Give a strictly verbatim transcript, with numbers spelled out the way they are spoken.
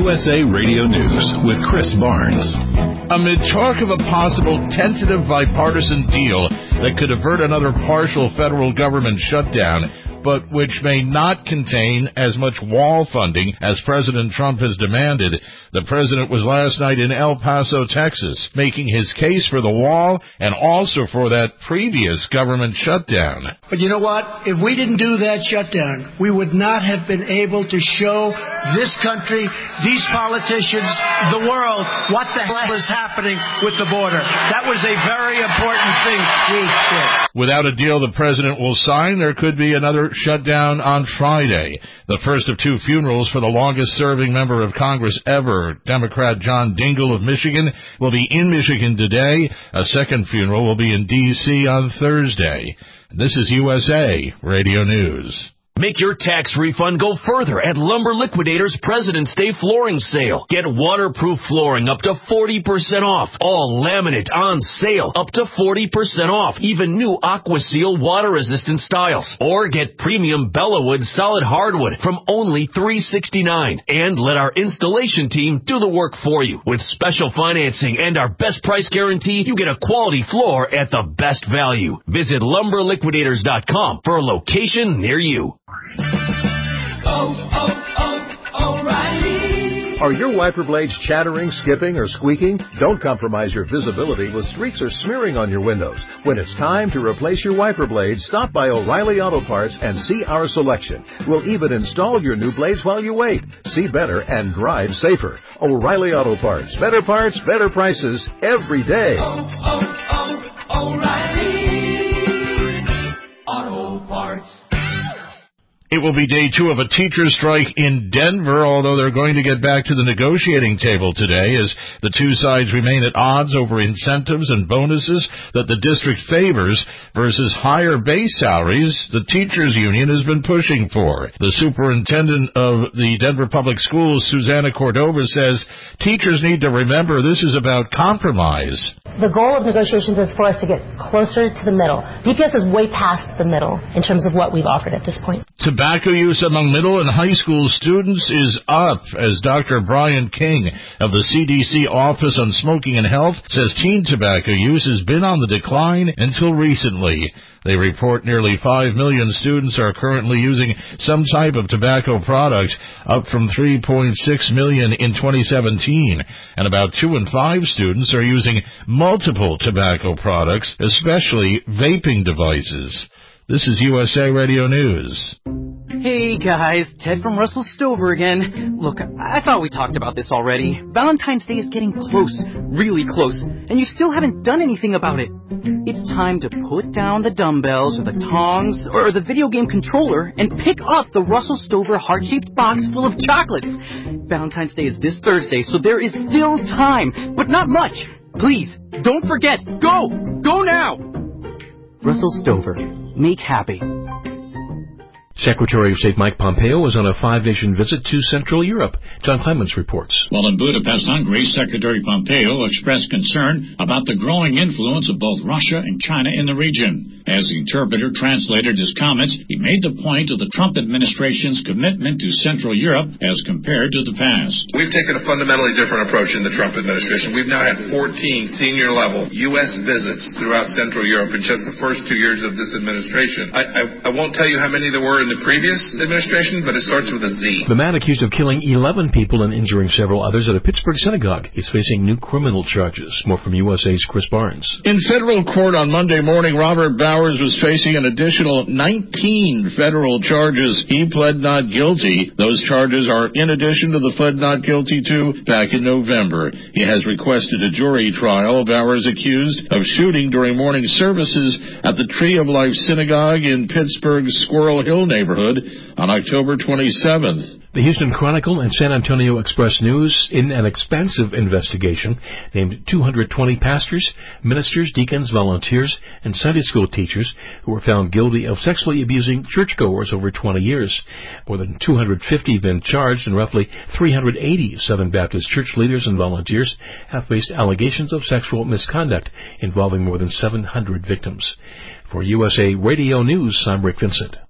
U S A Radio News with Chris Barnes. Amid talk of a possible tentative bipartisan deal that could avert another partial federal government shutdown, but which may not contain as much wall funding as President Trump has demanded, the president was last night in El Paso, Texas, making his case for the wall and also for that previous government shutdown. But you know what? If we didn't do that shutdown, we would not have been able to show this country, these politicians, the world, what the hell is happening with the border. That was a very important thing we did. Without a deal the president will sign, there could be another shutdown on Friday. The first of two funerals for the longest-serving member of Congress ever, Democrat John Dingell of Michigan, will be in Michigan today. A second funeral will be in D C on Thursday. This is U S A Radio News. Make your tax refund go further at Lumber Liquidators President's Day flooring sale. Get waterproof flooring up to forty percent off. All laminate on sale up to forty percent off. Even new AquaSeal water-resistant styles. Or get premium Bellawood solid hardwood from only three sixty-nine. And let our installation team do the work for you. With special financing and our best price guarantee, you get a quality floor at the best value. Visit lumber liquidators dot com for a location near you. Oh, oh, oh, O'Reilly. Are your wiper blades chattering, skipping, or squeaking? Don't compromise your visibility with streaks or smearing on your windows. When it's time to replace your wiper blades, stop by O'Reilly Auto Parts and see our selection. We'll even install your new blades while you wait. See better and drive safer. O'Reilly Auto Parts. Better parts, better prices, every day. Oh, oh, oh, O'Reilly Auto Parts. It will be day two of a teacher strike in Denver, although they're going to get back to the negotiating table today as the two sides remain at odds over incentives and bonuses that the district favors versus higher base salaries the teachers union has been pushing for. The superintendent of the Denver Public Schools, Susanna Cordova, says teachers need to remember this is about compromise. The goal of negotiations is for us to get closer to the middle. D P S is way past the middle in terms of what we've offered at this point. Tobacco use among middle and high school students is up, as Doctor Brian King of the C D C Office on Smoking and Health says teen tobacco use has been on the decline until recently. They report nearly five million students are currently using some type of tobacco product, up from three point six million in twenty seventeen, and about two in five students are using multiple tobacco products, especially vaping devices. This is U S A Radio News. Hey guys, Ted from Russell Stover again. Look, I thought we talked about this already. Valentine's Day is getting close, really close, and you still haven't done anything about it. It's time to put down the dumbbells or the tongs or the video game controller and pick up the Russell Stover heart-shaped box full of chocolates. Valentine's Day is this Thursday, so there is still time, but not much. Please, don't forget. Go! Go now! Russell Stover. Make happy. Secretary of State Mike Pompeo was on a five-nation visit to Central Europe. John Clements reports. While in Budapest, Hungary, Secretary Pompeo expressed concern about the growing influence of both Russia and China in the region. As the interpreter translated his comments, he made the point of the Trump administration's commitment to Central Europe as compared to the past. We've taken a fundamentally different approach in the Trump administration. We've now had fourteen senior-level U S visits throughout Central Europe in just the first two years of this administration. I, I, I won't tell you how many there were in the previous administration, but it starts with a Z. The man accused of killing eleven people and injuring several others at a Pittsburgh synagogue is facing new criminal charges. More from U S A's Chris Barnes. In federal court on Monday morning, Robert Bowers was facing an additional nineteen federal charges. He pled not guilty. Those charges are in addition to the pled not guilty to back in November. He has requested a jury trial. Bowers accused of shooting during morning services at the Tree of Life Synagogue in Pittsburgh's Squirrel Hill neighborhood on October twenty-seventh. The Houston Chronicle and San Antonio Express News, in an expansive investigation, named two hundred twenty pastors, ministers, deacons, volunteers, and Sunday school teachers who were found guilty of sexually abusing churchgoers over twenty years. More than two hundred fifty have been charged, and roughly three hundred eighty Southern Baptist church leaders and volunteers have faced allegations of sexual misconduct involving more than seven hundred victims. For U S A Radio News, I'm Rick Vincent.